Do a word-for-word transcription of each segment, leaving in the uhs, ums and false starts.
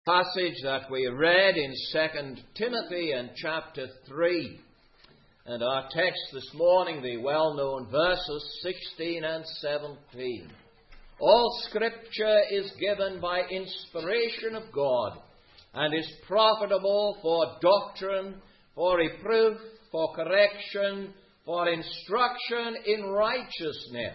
Passage that we read in Second Timothy and chapter three. And our text this morning, the well-known verses sixteen and seventeen. All Scripture is given by inspiration of God, and is profitable for doctrine, for reproof, for correction, for instruction in righteousness,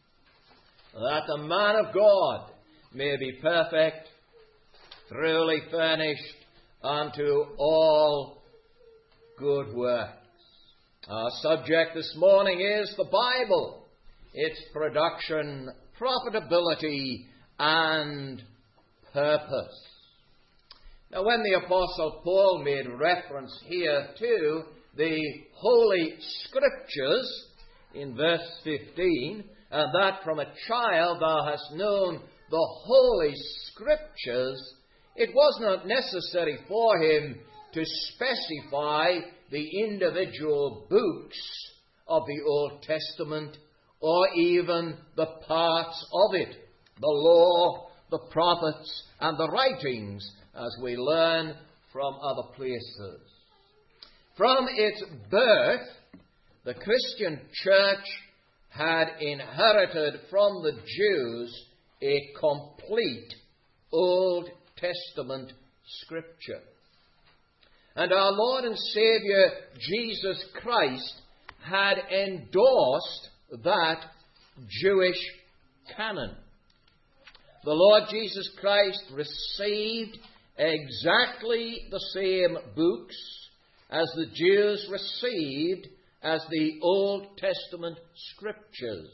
that the man of God may be perfect, truly furnished unto all good works. Our subject this morning is the Bible, its production, profitability, and purpose. Now, when the Apostle Paul made reference here to the Holy Scriptures in verse fifteen, and that from a child thou hast known the Holy Scriptures, it was not necessary for him to specify the individual books of the Old Testament or even the parts of it, the law, the prophets, and the writings, as we learn from other places. From its birth, the Christian church had inherited from the Jews a complete Old Testament Scripture. And our Lord and Saviour Jesus Christ had endorsed that Jewish canon. The Lord Jesus Christ received exactly the same books as the Jews received as the Old Testament Scriptures.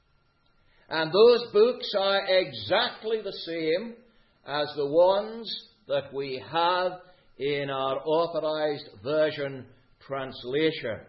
And those books are exactly the same as the ones that we have in our Authorized Version translation.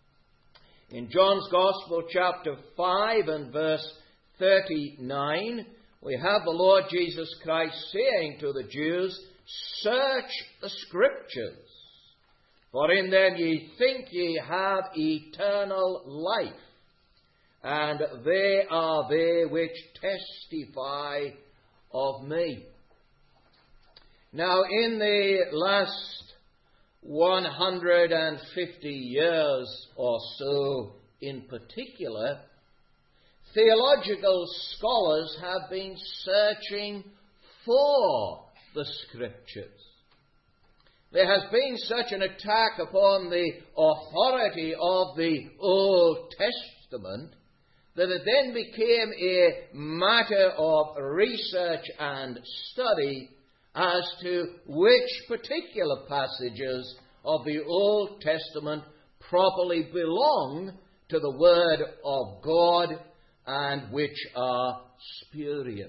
In John's Gospel, chapter five and verse thirty-nine, we have the Lord Jesus Christ saying to the Jews, "Search the Scriptures, for in them ye think ye have eternal life, and they are they which testify of me." Now, in the last one hundred fifty years or so in particular, theological scholars have been searching for the Scriptures. There has been such an attack upon the authority of the Old Testament that it then became a matter of research and study as to which particular passages of the Old Testament properly belong to the Word of God and which are spurious.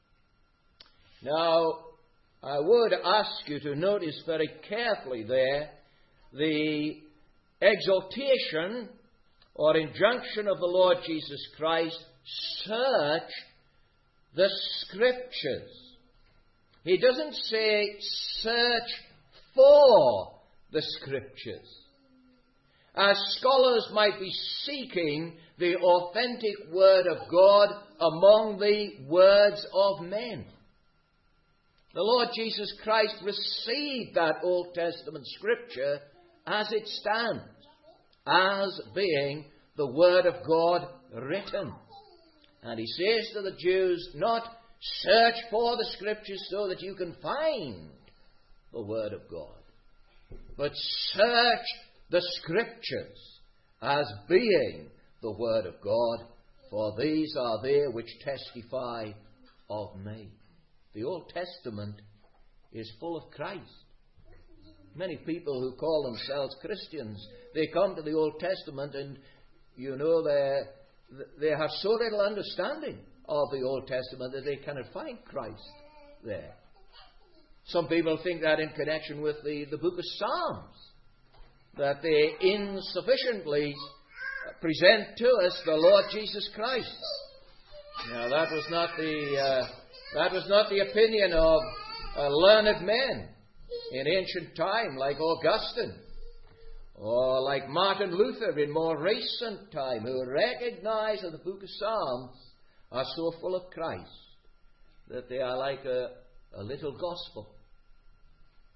Now, I would ask you to notice very carefully there the exhortation or injunction of the Lord Jesus Christ, search the Scriptures. He doesn't say search for the Scriptures, as scholars might be seeking the authentic Word of God among the words of men. The Lord Jesus Christ received that Old Testament Scripture as it stands, as being the Word of God written. And he says to the Jews, not search for the Scriptures so that you can find the Word of God, but search the Scriptures as being the Word of God, for these are they which testify of me. The Old Testament is full of Christ. Many people who call themselves Christians, they come to the Old Testament and, you know, they they have so little understanding of the Old Testament that they cannot find Christ there. Some people think that in connection with the, the book of Psalms, that they insufficiently present to us the Lord Jesus Christ. Now, that was not the uh, that was not the opinion of uh, learned men in ancient time, like Augustine, or like Martin Luther in more recent time, who recognized that the book of Psalms are so full of Christ that they are like a, a little gospel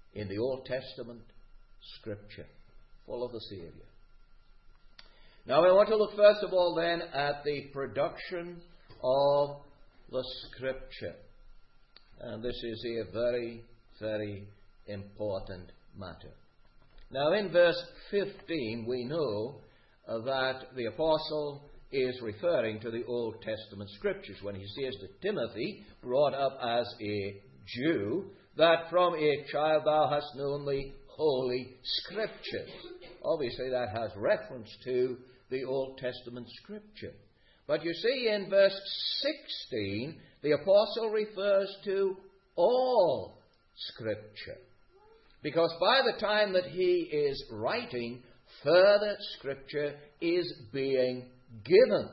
in the Old Testament Scripture, full of the Saviour. Now I want to look first of all then at the production of the Scripture. And this is a very, very important matter. Now in verse fifteen we know uh, that the apostle is referring to the Old Testament Scriptures when he says to Timothy, brought up as a Jew, that from a child thou hast known the Holy Scriptures. Obviously that has reference to the Old Testament Scripture. But you see in verse sixteen, the apostle refers to all Scripture. Because by the time that he is writing, further Scripture is being given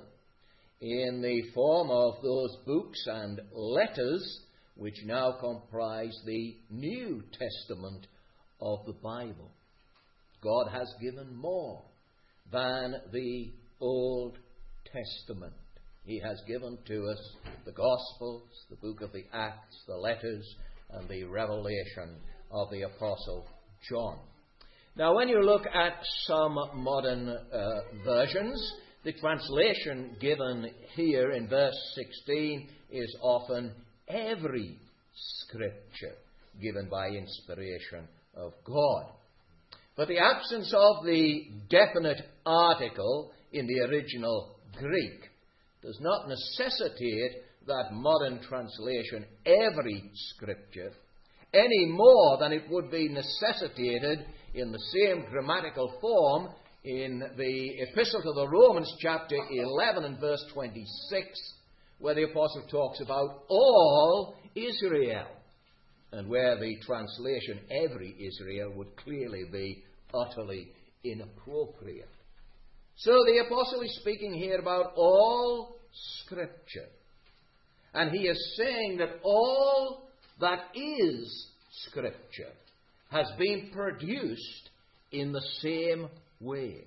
in the form of those books and letters which now comprise the New Testament of the Bible. God has given more than the Old Testament. He has given to us the Gospels, the book of the Acts, the letters, and the revelation of the Apostle John. Now, when you look at some modern uh, versions, the translation given here in verse sixteen is often every Scripture given by inspiration of God. But the absence of the definite article in the original Greek does not necessitate that modern translation, every Scripture, any more than it would be necessitated in the same grammatical form in the Epistle to the Romans, chapter eleven and verse twenty-six, where the apostle talks about all Israel, and where the translation every Israel would clearly be utterly inappropriate. So the apostle is speaking here about all Scripture. And he is saying that all that is Scripture has been produced in the same way.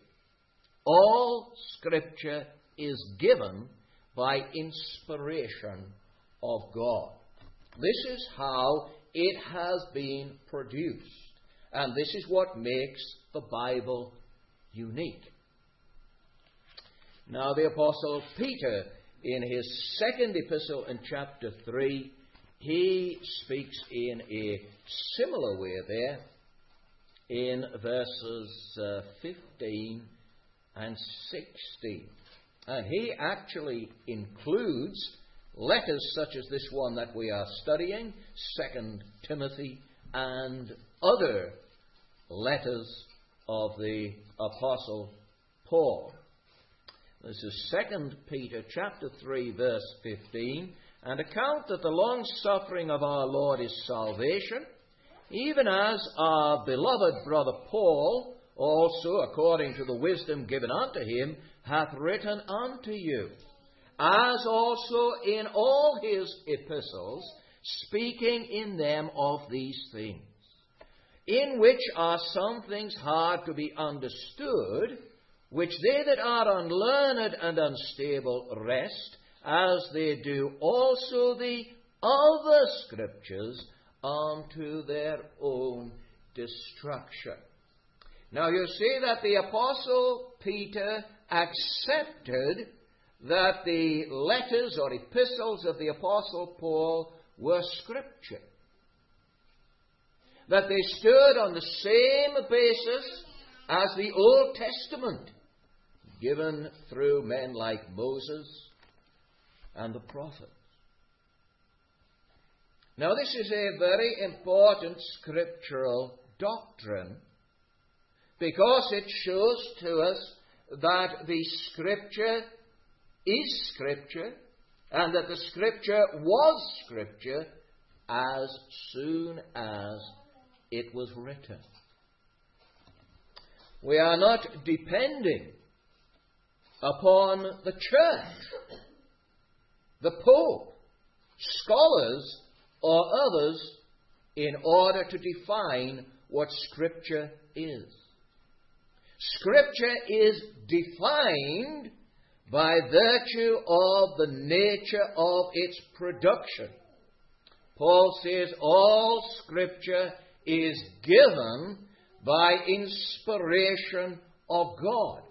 All Scripture is given by inspiration of God. This is how it has been produced. And this is what makes the Bible unique. Now the Apostle Peter, in his second epistle in chapter three, he speaks in a similar way there in verses uh, fifteen and sixteen. And he actually includes letters such as this one that we are studying, Second Timothy, and other letters of the Apostle Paul. This is Second Peter chapter three, verse fifteen. And account that the long suffering of our Lord is salvation, even as our beloved brother Paul also, according to the wisdom given unto him, hath written unto you, as also in all his epistles, speaking in them of these things, in which are some things hard to be understood, which they that are unlearned and unstable wrest, as they do also the other Scriptures, unto their own destruction. Now you see that the Apostle Peter accepted that the letters or epistles of the Apostle Paul were Scripture. That they stood on the same basis as the Old Testament, given through men like Moses and the prophets. Now this is a very important scriptural doctrine, because it shows to us that the Scripture is Scripture, and that the Scripture was Scripture as soon as it was written. We are not depending upon the church, the Pope, scholars, or others in order to define what Scripture is. Scripture is defined by virtue of the nature of its production. Paul says all Scripture is given by inspiration of God.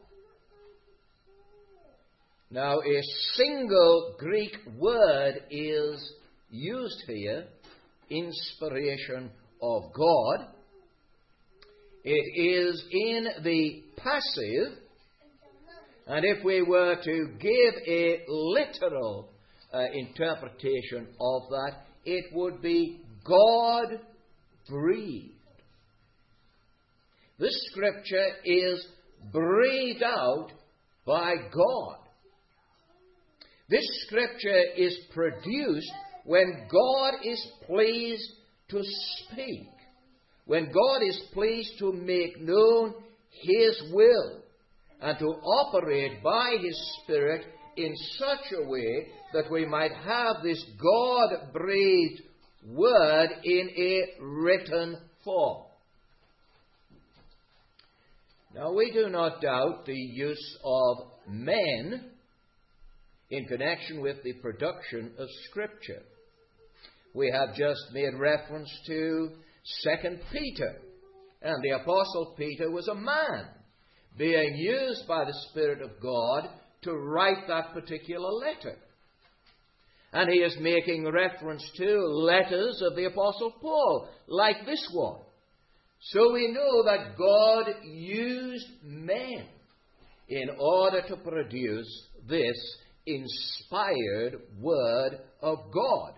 Now, a single Greek word is used here, inspiration of God. It is in the passive, and if we were to give a literal uh, interpretation of that, it would be God breathed. This scripture is breathed out by God. This scripture is produced when God is pleased to speak, when God is pleased to make known His will and to operate by His Spirit in such a way that we might have this God-breathed word in a written form. Now, we do not doubt the use of men in connection with the production of Scripture. We have just made reference to Second Peter, and the Apostle Peter was a man being used by the Spirit of God to write that particular letter. And he is making reference to letters of the Apostle Paul, like this one. So we know that God used men in order to produce this inspired Word of God.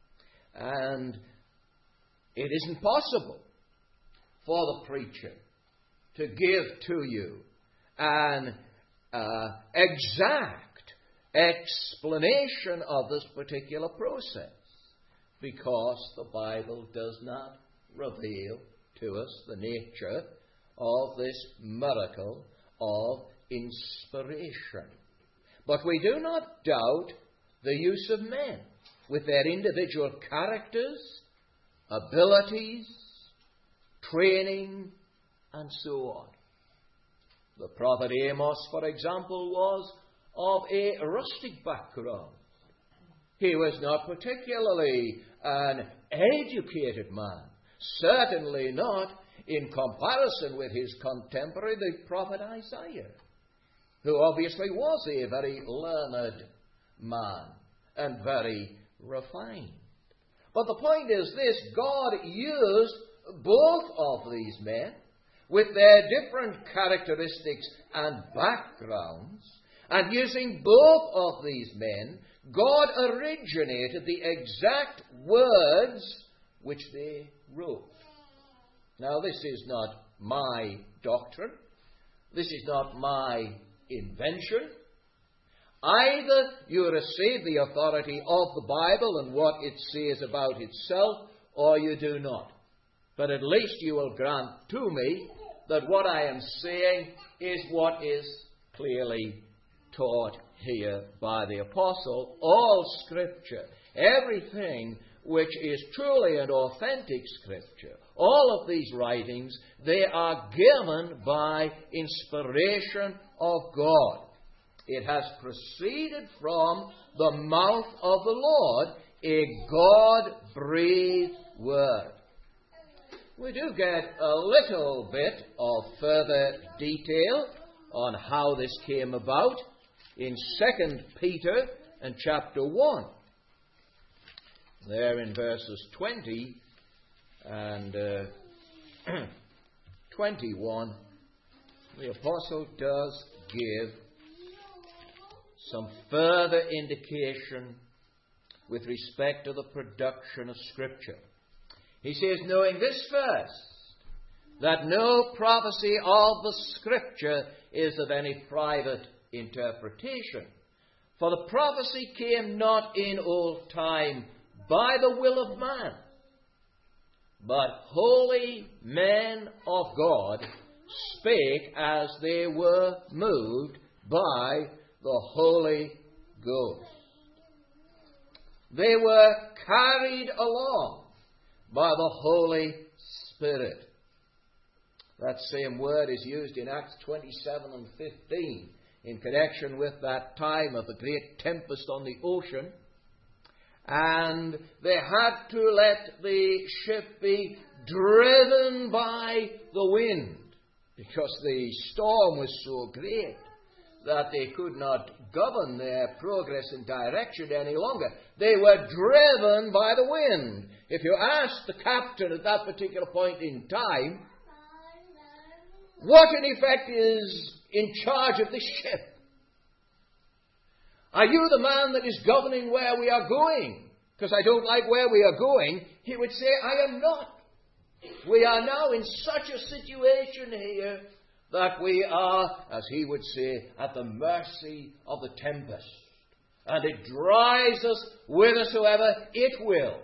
And it isn't possible for the preacher to give to you an uh, exact explanation of this particular process, because the Bible does not reveal to us the nature of this miracle of inspiration. But we do not doubt the use of men with their individual characters, abilities, training, and so on. The prophet Amos, for example, was of a rustic background. He was not particularly an educated man, certainly not in comparison with his contemporary, the prophet Isaiah, who obviously was a very learned man and very refined. But the point is this: God used both of these men with their different characteristics and backgrounds, and using both of these men, God originated the exact words which they wrote. Now, this is not my doctrine. This is not my invention. Either you receive the authority of the Bible and what it says about itself, or you do not. But at least you will grant to me that what I am saying is what is clearly taught here by the Apostle. All Scripture, everything which is truly and authentic Scripture, all of these writings, they are given by inspiration of God. It has proceeded from the mouth of the Lord, a God-breathed word. We do get a little bit of further detail on how this came about in Second Peter and chapter one. There in verses twenty and uh, twenty-one, the Apostle does give some further indication with respect to the production of Scripture. He says, knowing this first, that no prophecy of the Scripture is of any private interpretation. For the prophecy came not in old time by the will of man, but holy men of God spake as they were moved by the Holy Ghost. They were carried along by the Holy Spirit. That same word is used in Acts twenty-seven and fifteen in connection with that time of the great tempest on the ocean. and they had to let the ship be driven by the wind, because the storm was so great that they could not govern their progress and direction any longer. They were driven by the wind. If you ask the captain at that particular point in time, what in effect is in charge of this ship? Are you the man that is governing where we are going? Because I don't like where we are going. He would say, I am not. We are now in such a situation here that we are, as he would say, at the mercy of the tempest. And it drives us whithersoever it will.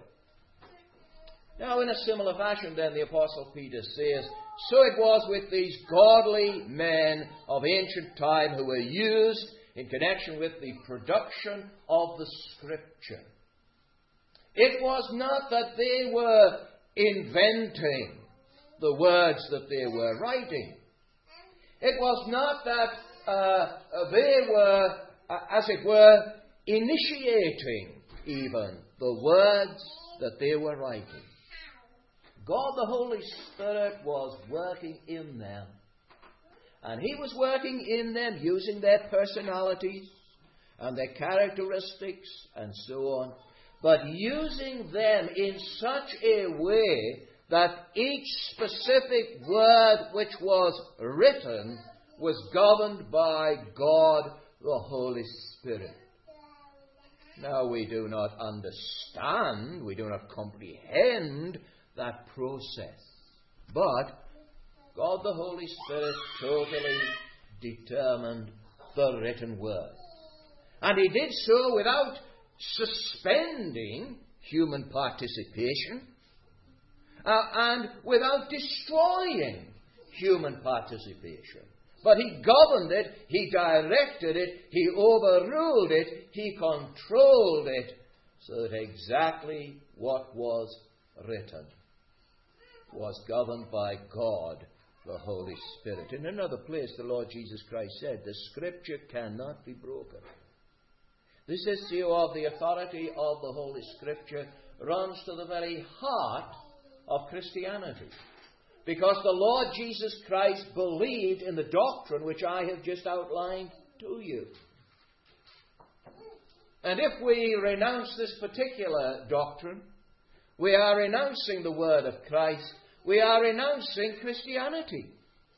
Now, in a similar fashion, then, the Apostle Peter says, so it was with these godly men of ancient time who were used in connection with the production of the Scripture. It was not that they were inventing the words that they were writing. It was not that uh, they were, uh, as it were, initiating even the words that they were writing. God the Holy Spirit was working in them. And He was working in them using their personalities and their characteristics and so on, but using them in such a way that each specific word which was written was governed by God the Holy Spirit. Now, we do not understand, we do not comprehend that process, but God the Holy Spirit totally determined the written word. And He did so without suspending human participation, uh, and without destroying human participation. But He governed it, He directed it, He overruled it, He controlled it, so that exactly what was written was governed by God the Holy Spirit. In another place, the Lord Jesus Christ said, the Scripture cannot be broken. This issue of the authority of the Holy Scripture runs to the very heart of Christianity. Because the Lord Jesus Christ believed in the doctrine which I have just outlined to you. And if we renounce this particular doctrine, we are renouncing the word of Christ. We are renouncing Christianity.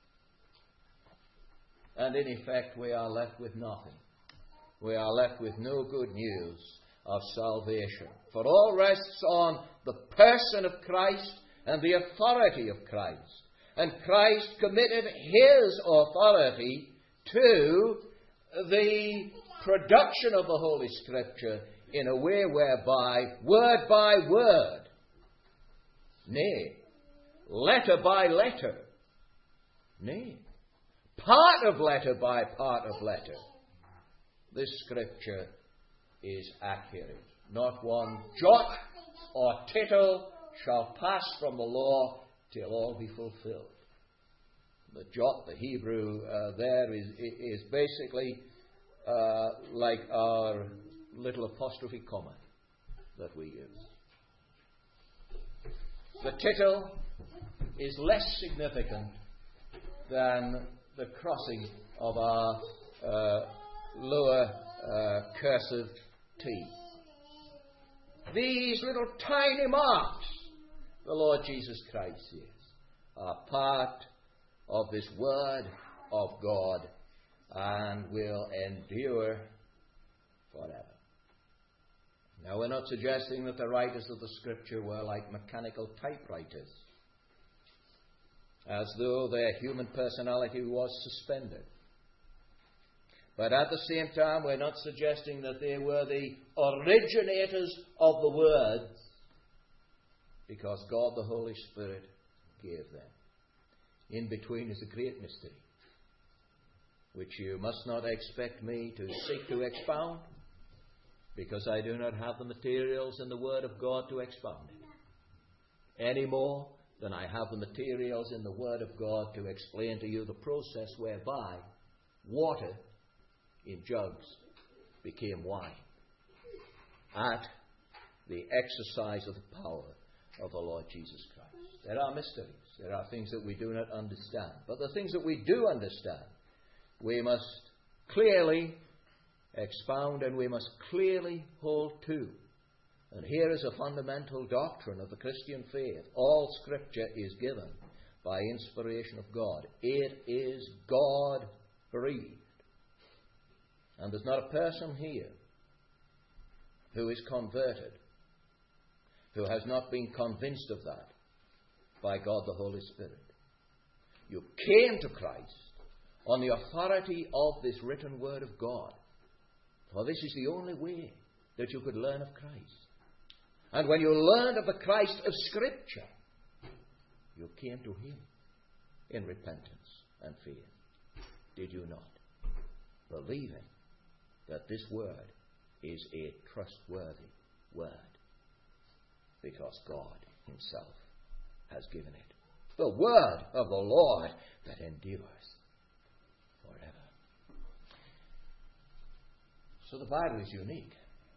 And in effect, we are left with nothing. We are left with no good news of salvation. For all rests on the person of Christ and the authority of Christ. And Christ committed His authority to the production of the Holy Scripture in a way whereby, word by word, nay, letter by letter, nay, part of letter by part of letter, this Scripture is accurate. Not one jot or tittle shall pass from the law till all be fulfilled. The jot, the Hebrew uh, there, is, is basically uh, like our little apostrophe comma that we use. The tittle is less significant than the crossing of our uh, lower uh, cursive T. These little tiny marks, the Lord Jesus Christ says, are part of this Word of God and will endure forever. Now, we're not suggesting that the writers of the Scripture were like mechanical typewriters, as though their human personality was suspended. But at the same time, we're not suggesting that they were the originators of the words, because God the Holy Spirit gave them. In between is a great mystery, which you must not expect me to seek to expound, because I do not have the materials in the Word of God to expound it, any more than I have the materials in the Word of God to explain to you the process whereby water in jugs became wine at the exercise of the power of the Lord Jesus Christ. There are mysteries. There are things that we do not understand. But the things that we do understand, we must clearly expound and we must clearly hold to. And here is a fundamental doctrine of the Christian faith. All Scripture is given by inspiration of God. It is God-breathed. And there's not a person here who is converted who has not been convinced of that by God the Holy Spirit. You came to Christ on the authority of this written Word of God. For this is the only way that you could learn of Christ. And when you learned of the Christ of Scripture, you came to Him in repentance and faith. Did you not? Believing that this Word is a trustworthy Word. Because God Himself has given it. The Word of the Lord that endures forever. So the Bible is unique.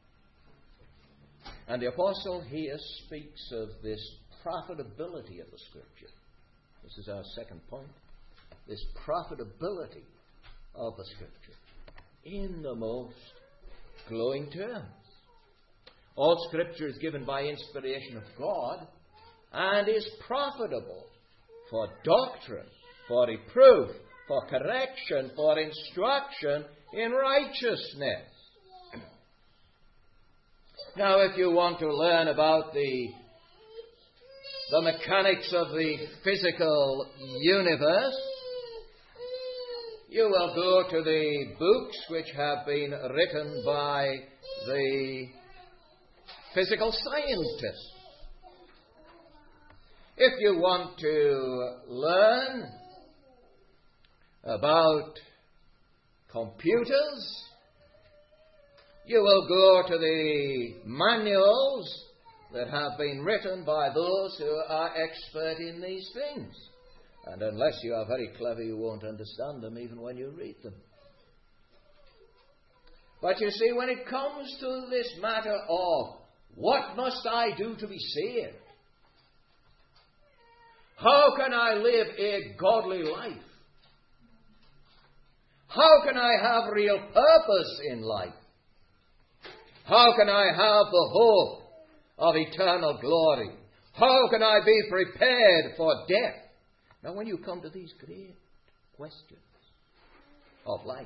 And the Apostle here speaks of this profitability of the Scripture. This is our second point. This profitability of the Scripture in the most glowing terms. All Scripture is given by inspiration of God and is profitable for doctrine, for reproof, for correction, for instruction in righteousness. Now, if you want to learn about the, the mechanics of the physical universe, you will go to the books which have been written by the physical scientists. If you want to learn about computers, you will go to the manuals that have been written by those who are expert in these things. And unless you are very clever, you won't understand them even when you read them. But you see, when it comes to this matter of what must I do to be saved? How can I live a godly life? How can I have real purpose in life? How can I have the hope of eternal glory? How can I be prepared for death? Now, when you come to these great questions of life,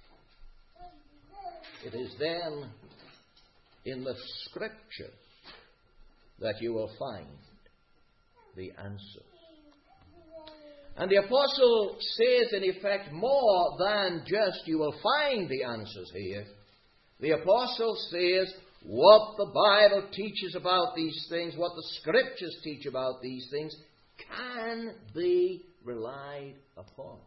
it is then in the Scriptures that you will find the answers. And the Apostle says, in effect, more than just you will find the answers here. The Apostle says what the Bible teaches about these things, what the Scriptures teach about these things, can be relied upon.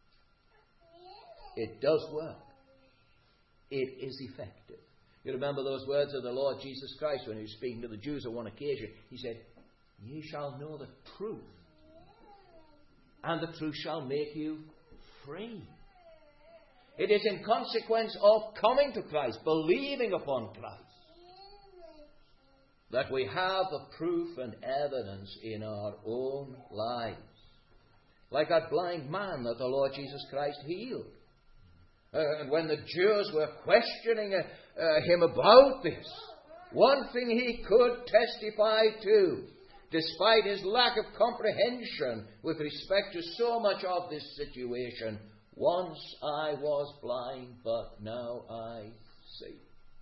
It does work. It is effective. You remember those words of the Lord Jesus Christ when He was speaking to the Jews on one occasion. He said, "Ye shall know the truth, and the truth shall make you free." It is in consequence of coming to Christ, believing upon Christ, that we have the proof and evidence in our own lives. Like that blind man that the Lord Jesus Christ healed. Uh, and when the Jews were questioning uh, uh, him about this, one thing he could testify to, despite his lack of comprehension with respect to so much of this situation: once I was blind, but now I see.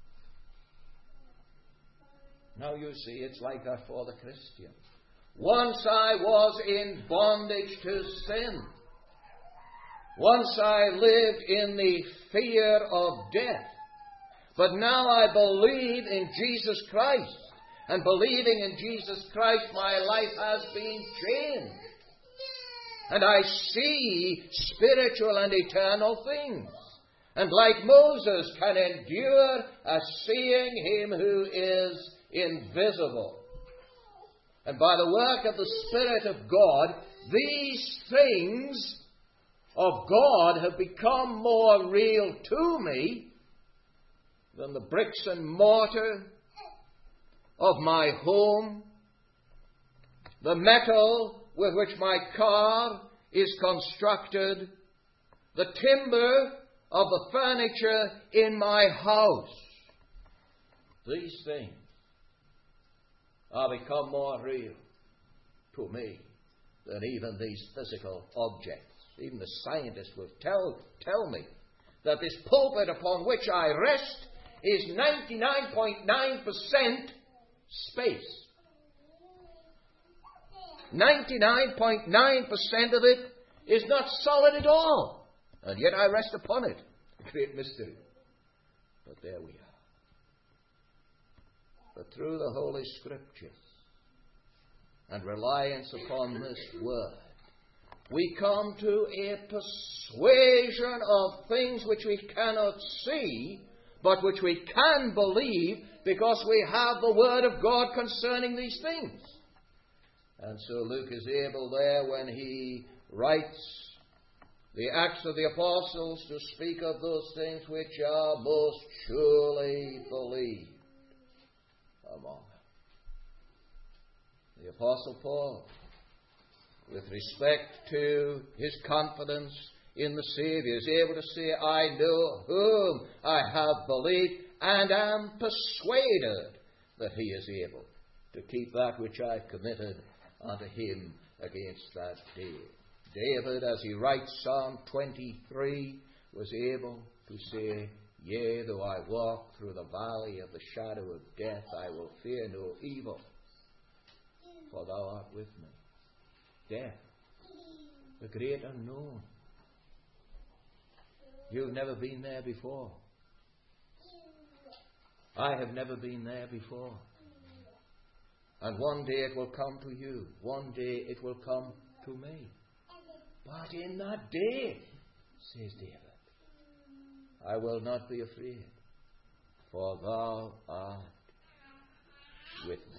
Now you see, it's like that for the Christian. Once I was in bondage to sin. Once I lived in the fear of death. But now I believe in Jesus Christ. And believing in Jesus Christ, my life has been changed. And I see spiritual and eternal things. And like Moses can endure as seeing Him who is invisible. And by the work of the Spirit of God, these things of God have become more real to me than the bricks and mortar of my home, the metal with which my car is constructed, the timber of the furniture in my house. These things are become more real to me than even these physical objects. Even the scientists will tell, tell me that this pulpit upon which I rest is ninety-nine point nine percent space. ninety-nine point nine percent of it is not solid at all, and yet I rest upon it. A great mystery. But there we are. But through the Holy Scriptures and reliance upon this Word, we come to a persuasion of things which we cannot see, but which we can believe because we have the Word of God concerning these things. And so Luke is able there, when he writes the Acts of the Apostles, to speak of those things which are most surely believed among them. The Apostle Paul, with respect to his confidence in the Savior, is able to say, I know whom I have believed, and am persuaded that he is able to keep that which I committed unto him against that day. David, as he writes Psalm twenty-three, was able to say, Yea, though I walk through the valley of the shadow of death, I will fear no evil, for thou art with me. Death, the great unknown. You've never been there before. I have never been there before. And one day it will come to you. One day it will come to me. But in that day, says David, I will not be afraid, for thou art with me.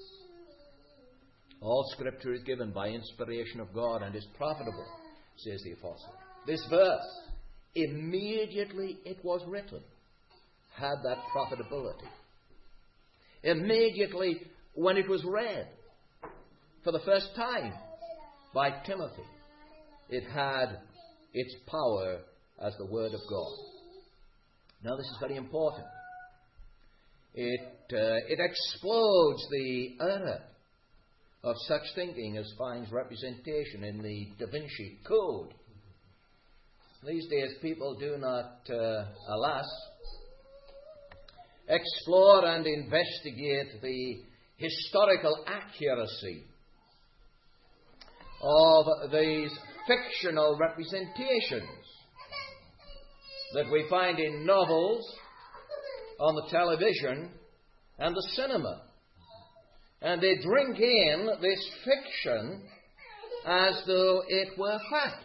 All Scripture is given by inspiration of God and is profitable, says the Apostle. This verse, immediately it was written, had that profitability. Immediately when it was read for the first time by Timothy, it had its power as the Word of God. Now this is very important. It, uh, it explodes the error of such thinking as finds representation in the Da Vinci Code. These days people do not, uh, alas, explore and investigate the historical accuracy of these fictional representations that we find in novels, on the television, and the cinema. And they drink in this fiction as though it were fact.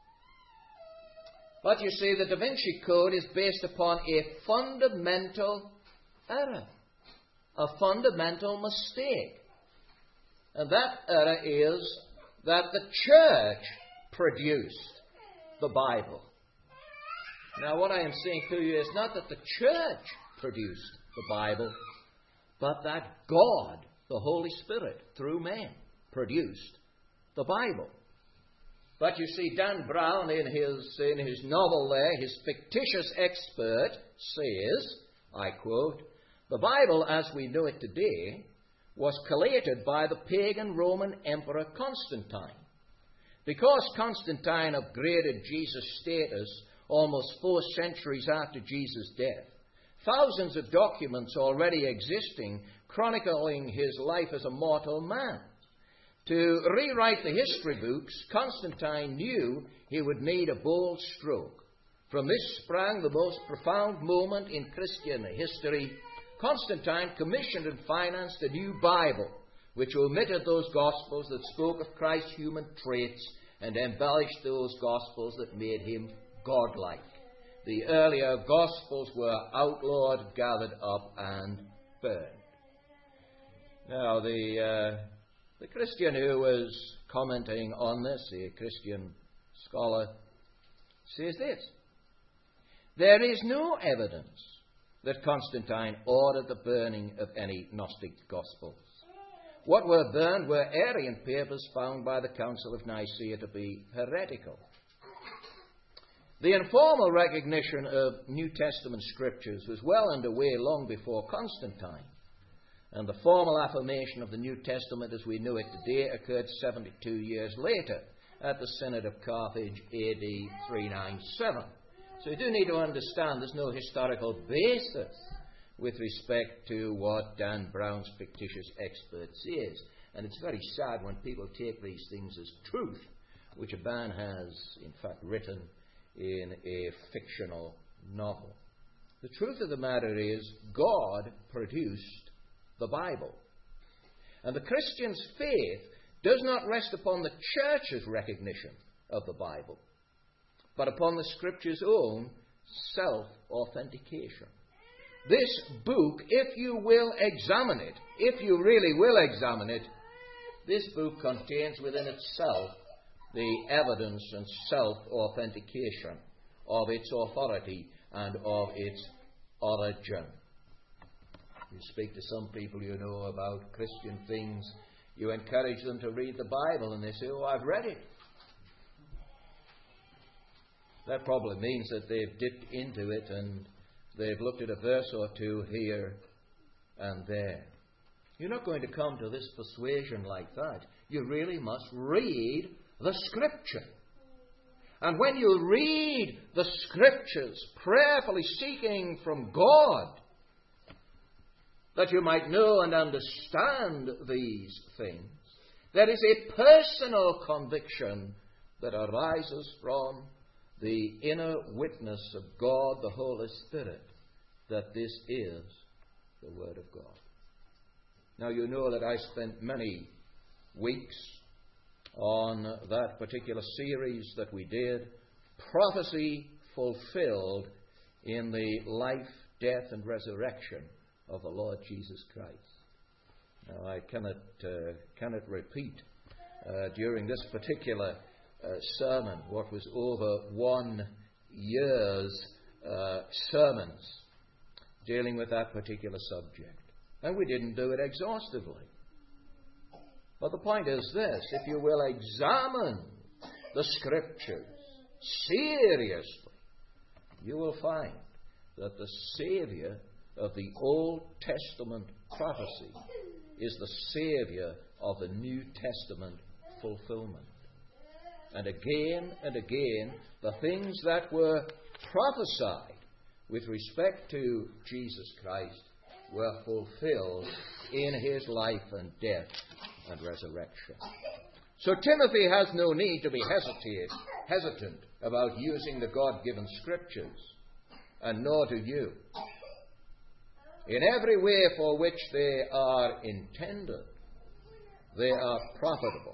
But you see, the Da Vinci Code is based upon a fundamental error, a fundamental mistake. And that error is that the church produced the Bible. Now, what I am saying to you is not that the church produced the Bible, but that God, the Holy Spirit, through man, produced the Bible. But you see, Dan Brown, in his, in his novel there, his fictitious expert, says, I quote, the Bible as we know it today was collated by the pagan Roman Emperor Constantine. Because Constantine upgraded Jesus' status almost four centuries after Jesus' death, thousands of documents already existing chronicling his life as a mortal man. To rewrite the history books, Constantine knew he would need a bold stroke. From this sprang the most profound moment in Christian history. Constantine commissioned and financed a new Bible, which omitted those Gospels that spoke of Christ's human traits and embellished those Gospels that made him godlike. The earlier Gospels were outlawed, gathered up, and burned. Now, the, uh, the Christian who was commenting on this, a Christian scholar, says this: there is no evidence that Constantine ordered the burning of any Gnostic Gospels. What were burned were Arian papers found by the Council of Nicaea to be heretical. The informal recognition of New Testament scriptures was well underway long before Constantine, and the formal affirmation of the New Testament as we know it today occurred seventy-two years later at the Synod of Carthage, A D three ninety-seven. So you do need to understand there's no historical basis with respect to what Dan Brown's fictitious expert says. And it's very sad when people take these things as truth, which a man has, in fact, written in a fictional novel. The truth of the matter is, God produced the Bible. And the Christian's faith does not rest upon the church's recognition of the Bible, but upon the Scripture's own self-authentication. This book, if you will examine it, if you really will examine it, this book contains within itself the evidence and self-authentication of its authority and of its origin. You speak to some people you know about Christian things, you encourage them to read the Bible, and they say, "Oh, I've read it." That probably means that they've dipped into it and they've looked at a verse or two here and there. You're not going to come to this persuasion like that. You really must read the Scripture. And when you read the Scriptures, prayerfully seeking from God that you might know and understand these things, there is a personal conviction that arises from the inner witness of God, the Holy Spirit, that this is the Word of God. Now, you know that I spent many weeks on that particular series that we did, Prophecy Fulfilled in the Life, Death, and Resurrection of the Lord Jesus Christ. Now, I cannot, uh, cannot repeat uh, during this particular uh, sermon what was over one year's uh, sermons dealing with that particular subject. And we didn't do it exhaustively. But the point is this: if you will examine the Scriptures seriously, you will find that the Saviour of the Old Testament prophecy is the Saviour of the New Testament fulfillment. And again and again, the things that were prophesied with respect to Jesus Christ were fulfilled in his life and death and resurrection. So Timothy has no need to be hesitate, hesitant about using the God-given Scriptures, and nor do you. In every way for which they are intended, they are profitable.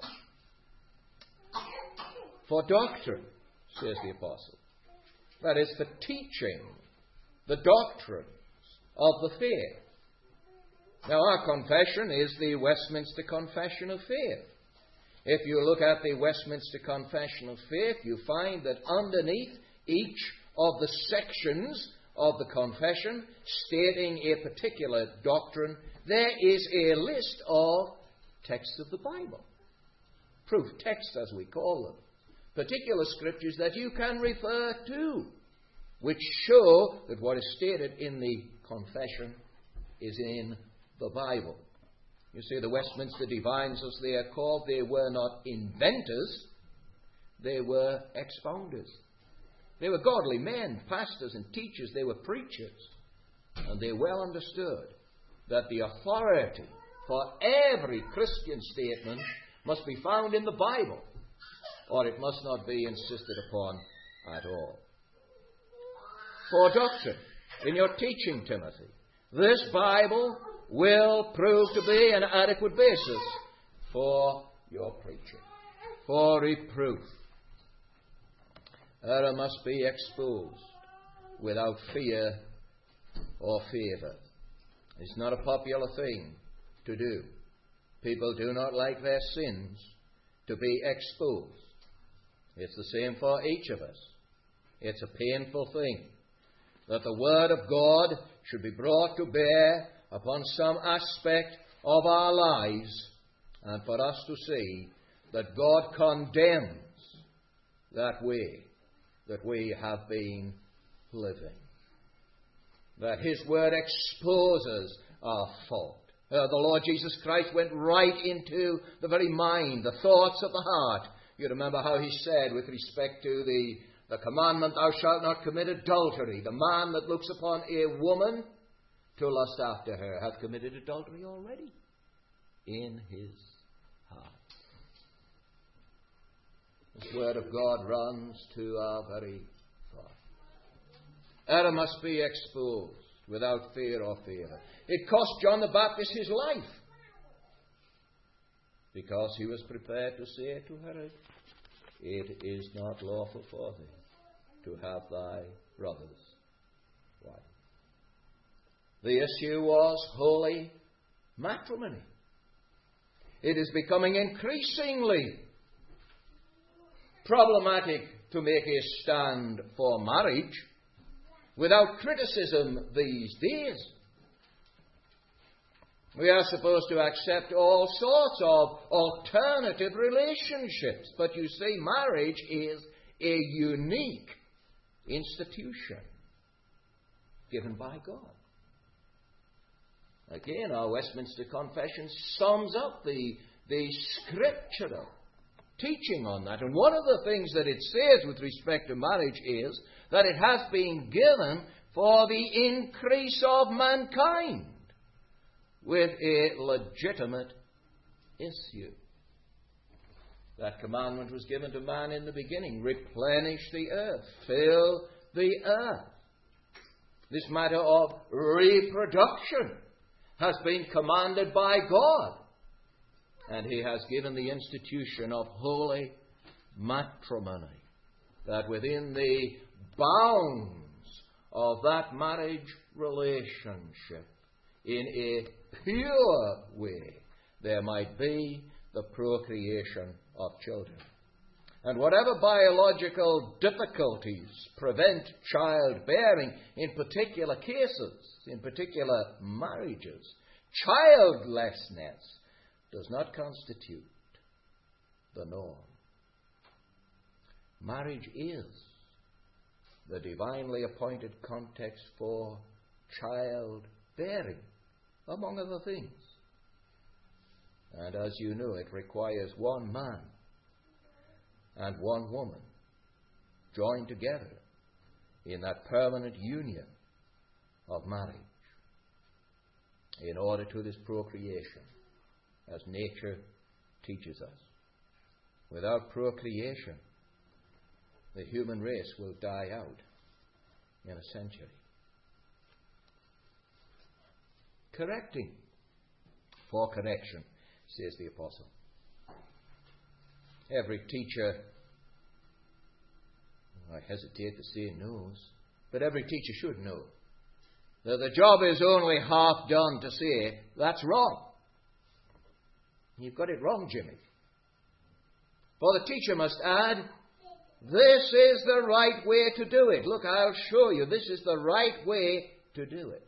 For doctrine, says the Apostle, that is, for teaching the doctrines of the faith. Now, our confession is the Westminster Confession of Faith. If you look at the Westminster Confession of Faith, you find that underneath each of the sections of the confession stating a particular doctrine, there is a list of texts of the Bible. Proof texts, as we call them. Particular scriptures that you can refer to, which show that what is stated in the confession is in the Bible. You see, the Westminster Divines, as they are called, they were not inventors, they were expounders. They were godly men, pastors and teachers, they were preachers. And they well understood that the authority for every Christian statement must be found in the Bible, or it must not be insisted upon at all. For doctrine, in your teaching, Timothy, this Bible will prove to be an adequate basis for your preaching, for reproof. Error must be exposed without fear or favour. It's not a popular thing to do. People do not like their sins to be exposed. It's the same for each of us. It's a painful thing that the Word of God should be brought to bear upon some aspect of our lives, and for us to see that God condemns that way that we have been living. That His Word exposes our fault. Uh, the Lord Jesus Christ went right into the very mind, the thoughts of the heart. You remember how He said with respect to the, the commandment, thou shalt not commit adultery. The man that looks upon a woman to lust after her hath committed adultery already in his heart. This Word of God runs to our very thought. Error must be exposed without fear or favor. It cost John the Baptist his life because he was prepared to say to Herod, it is not lawful for thee to have thy brother's wife. The issue was holy matrimony. It is becoming increasingly problematic to make a stand for marriage without criticism these days. We are supposed to accept all sorts of alternative relationships, but you see, marriage is a unique institution given by God. Again, our Westminster Confession sums up the, the scriptural teaching on that. And one of the things that it says with respect to marriage is that it has been given for the increase of mankind with a legitimate issue. That commandment was given to man in the beginning. Replenish the earth. Fill the earth. This matter of reproduction has been commanded by God. And He has given the institution of holy matrimony, that within the bounds of that marriage relationship, in a pure way, there might be the procreation of children. And whatever biological difficulties prevent childbearing in particular cases, in particular marriages, childlessness does not constitute the norm. Marriage is the divinely appointed context for childbearing, among other things. And as you know, it requires one man and one woman joined together in that permanent union of marriage in order to this procreation, as nature teaches us. Without procreation, the human race will die out in a century. Correcting for correction, says the apostle. Every teacher, I hesitate to say knows, but every teacher should know that the job is only half done to say, that's wrong. You've got it wrong, Jimmy. For the teacher must add, this is the right way to do it. Look, I'll show you. This is the right way to do it.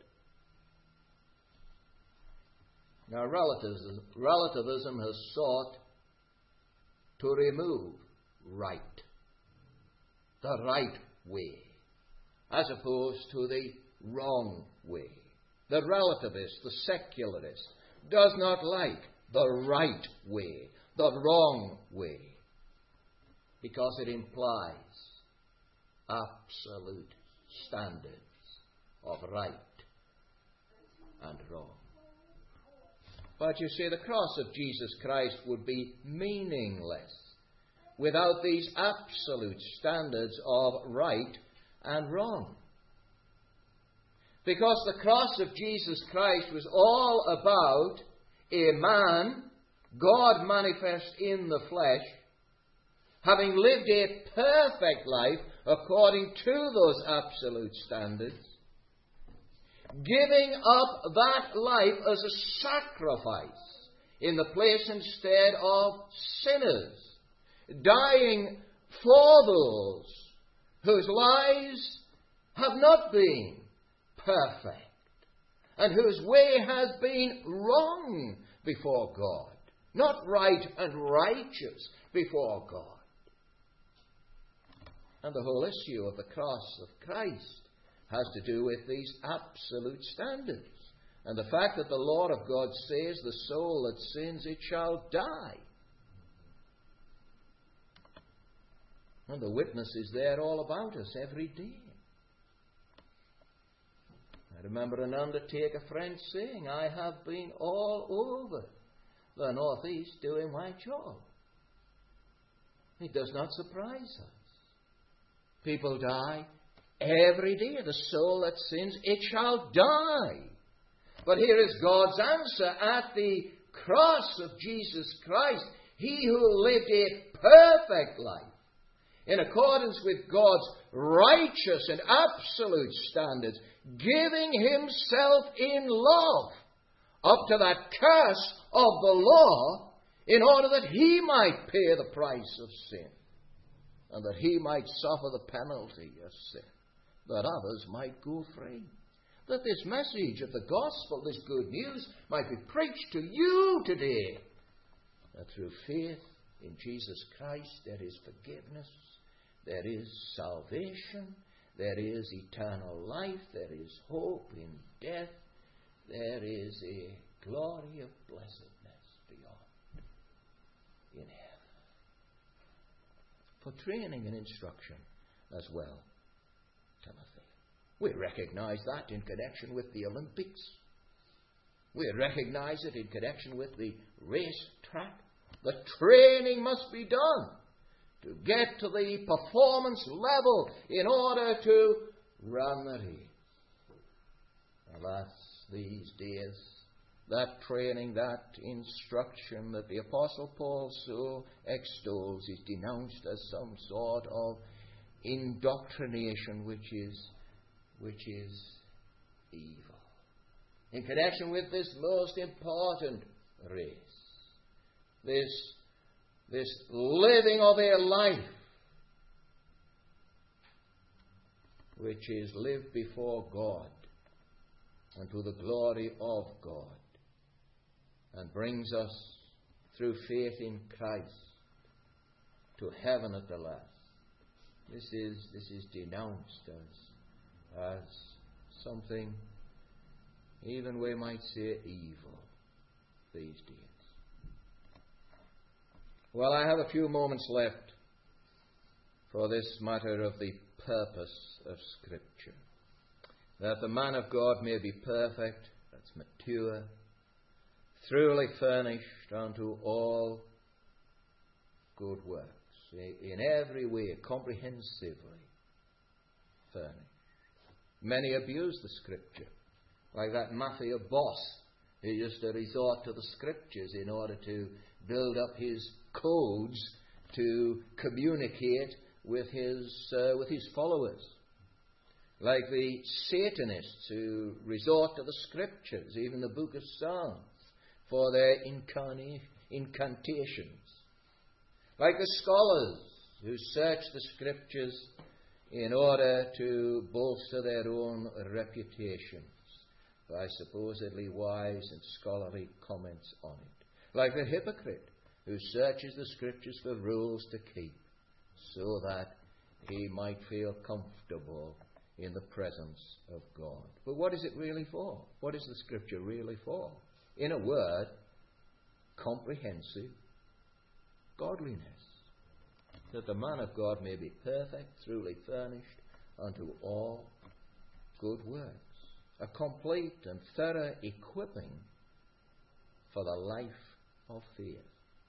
Now, relativism, relativism has sought to remove right, the right way, as opposed to the wrong way. The relativist, the secularist, does not like the right way, the wrong way, because it implies absolute standards of right and wrong. But you see, the cross of Jesus Christ would be meaningless without these absolute standards of right and wrong. Because the cross of Jesus Christ was all about a man, God manifest in the flesh, having lived a perfect life according to those absolute standards, giving up that life as a sacrifice in the place instead of sinners, dying for those whose lives have not been perfect, and whose way has been wrong before God, not right and righteous before God. And the whole issue of the cross of Christ has to do with these absolute standards, and the fact that the Lord of God says, the soul that sins, it shall die. And the witness is there all about us every day. I remember an undertaker friend saying, I have been all over the northeast doing my job. It does not surprise us. People die every day. The soul that sins, it shall die. But here is God's answer at the cross of Jesus Christ. He who lived a perfect life, in accordance with God's righteous and absolute standards, giving himself in love up to that curse of the law, in order that he might pay the price of sin, and that he might suffer the penalty of sin, that others might go free. That this message of the gospel, this good news, might be preached to you today. That through faith in Jesus Christ there is forgiveness, there is salvation, there is eternal life, there is hope in death, there is a glory of blessedness beyond in heaven. For training and instruction as well, Timothy. We recognize that in connection with the Olympics. We recognize it in connection with the race track. The training must be done to get to the performance level in order to run the race. Alas, these days, that training, that instruction that the Apostle Paul so extols is denounced as some sort of indoctrination which is, which is evil. In connection with this most important race, this This living of a life which is lived before God and to the glory of God, and brings us through faith in Christ to heaven at the last. This is this is denounced as, as something, even we might say, evil these days. Well, I have a few moments left for this matter of the purpose of Scripture. That the man of God may be perfect, that's mature, thoroughly furnished unto all good works, in every way, comprehensively furnished. Many abuse the Scripture, like that Matthew Boss, who used to resort to the Scriptures in order to build up his codes to communicate with his uh, with his followers, like the Satanists who resort to the Scriptures, even the Book of Psalms, for their incarna- incantations, like the scholars who search the Scriptures in order to bolster their own reputations by supposedly wise and scholarly comments on it, like the hypocrite who searches the Scriptures for rules to keep, so that he might feel comfortable in the presence of God. But what is it really for? What is the Scripture really for? In a word, comprehensive godliness, that the man of God may be perfect, truly furnished unto all good works, a complete and thorough equipping for the life of faith.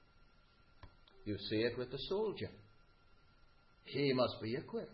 You see it with the soldier. He must be equipped.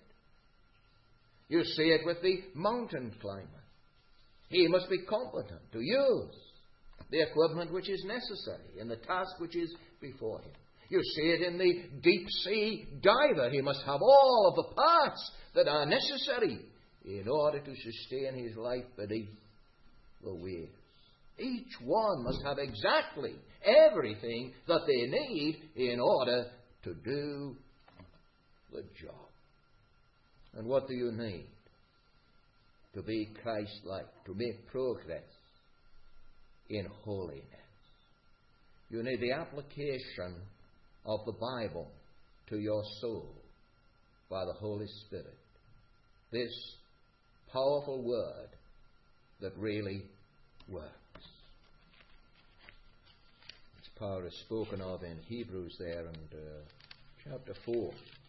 You see it with the mountain climber. He must be competent to use the equipment which is necessary in the task which is before him. You see it in the deep sea diver. He must have all of the parts that are necessary in order to sustain his life beneath the waves. Each one must have exactly everything that they need in order to do the job. And what do you need? to be Christ-like, to make progress in holiness. You need the application of the Bible to your soul by the Holy Spirit. This powerful word that really works. Its power is spoken of in Hebrews there in uh, chapter four.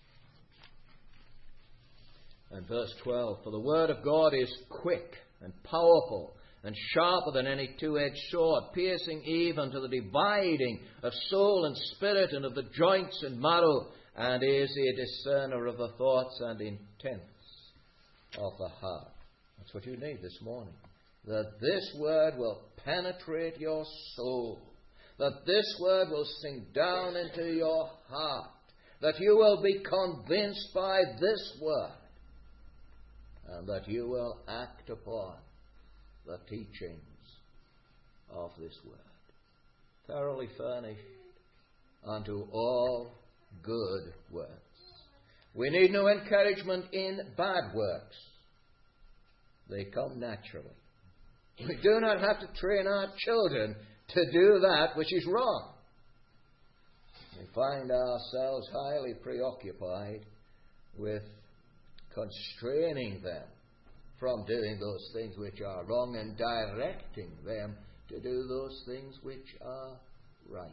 And verse twelve, for the word of God is quick and powerful and sharper than any two-edged sword, piercing even to the dividing of soul and spirit and of the joints and marrow, and is a discerner of the thoughts and intents of the heart. That's what you need this morning. That this word will penetrate your soul. That this word will sink down into your heart. That you will be convinced by this word. And that you will act upon the teachings of this word. Thoroughly furnished unto all good works. We need no encouragement in bad works. They come naturally. We do not have to train our children to do that which is wrong. We find ourselves highly preoccupied with constraining them from doing those things which are wrong and directing them to do those things which are right.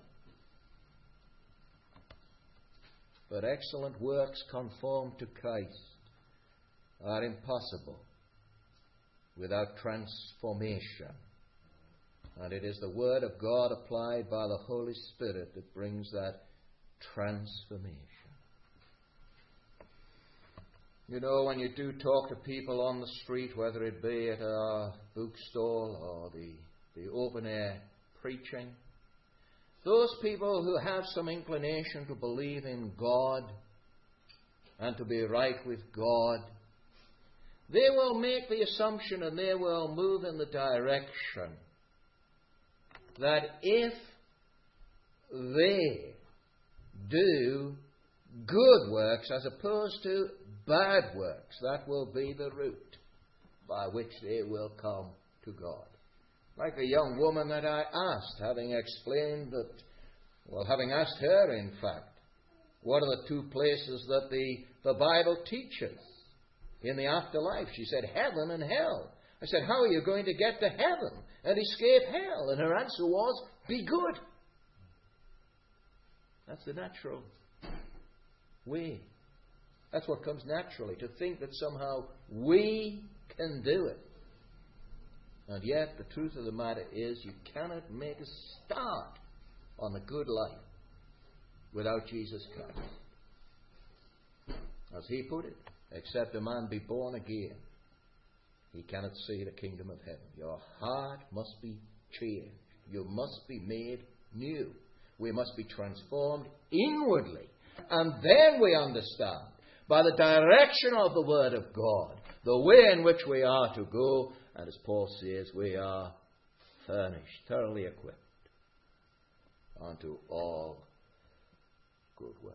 But excellent works conformed to Christ are impossible without transformation. And it is the Word of God applied by the Holy Spirit that brings that transformation. You know, when you do talk to people on the street, whether it be at a bookstall or the, the open-air preaching, those people who have some inclination to believe in God and to be right with God, they will make the assumption and they will move in the direction that if they do good works as opposed to bad works, that will be the route by which they will come to God. Like the young woman that I asked, having explained that, well, having asked her, in fact, what are the two places that the, the Bible teaches in the afterlife? She said, heaven and hell. I said, how are you going to get to heaven and escape hell? And her answer was, be good. That's the natural way. That's what comes naturally, to think that somehow we can do it. And yet, the truth of the matter is, you cannot make a start on the good life without Jesus Christ. As he put it, except a man be born again, he cannot see the kingdom of heaven. Your heart must be changed. You must be made new. We must be transformed inwardly. And then we understand, by the direction of the Word of God, the way in which we are to go. And as Paul says, we are furnished, thoroughly equipped unto all good works.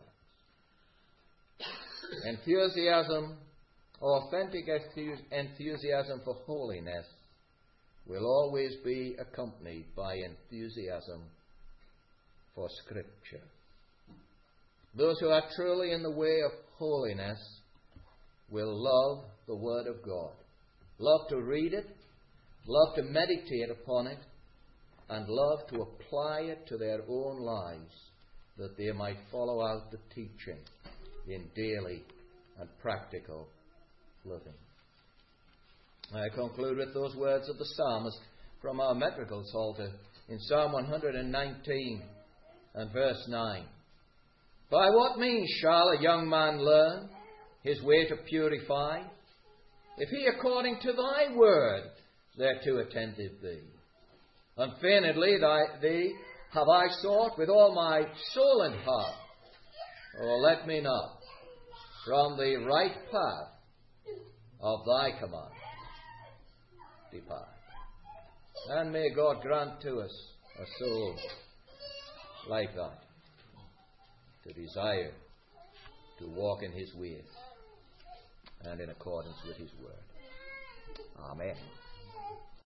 Enthusiasm, authentic enthusiasm for holiness, will always be accompanied by enthusiasm for Scripture. Those who are truly in the way of holiness will love the Word of God, love to read it, love to meditate upon it, and love to apply it to their own lives, that they might follow out the teaching in daily and practical living. I conclude with those words of the psalmist from our metrical psalter in Psalm one hundred nineteen and verse nine. By what means shall a young man learn his way to purify? If he according to thy word thereto attentive be. Unfeignedly thy, thee have I sought with all my soul and heart. Oh, let me not from the right path of thy command depart. And may God grant to us a soul like that, to desire to walk in his ways and in accordance with his word. Amen.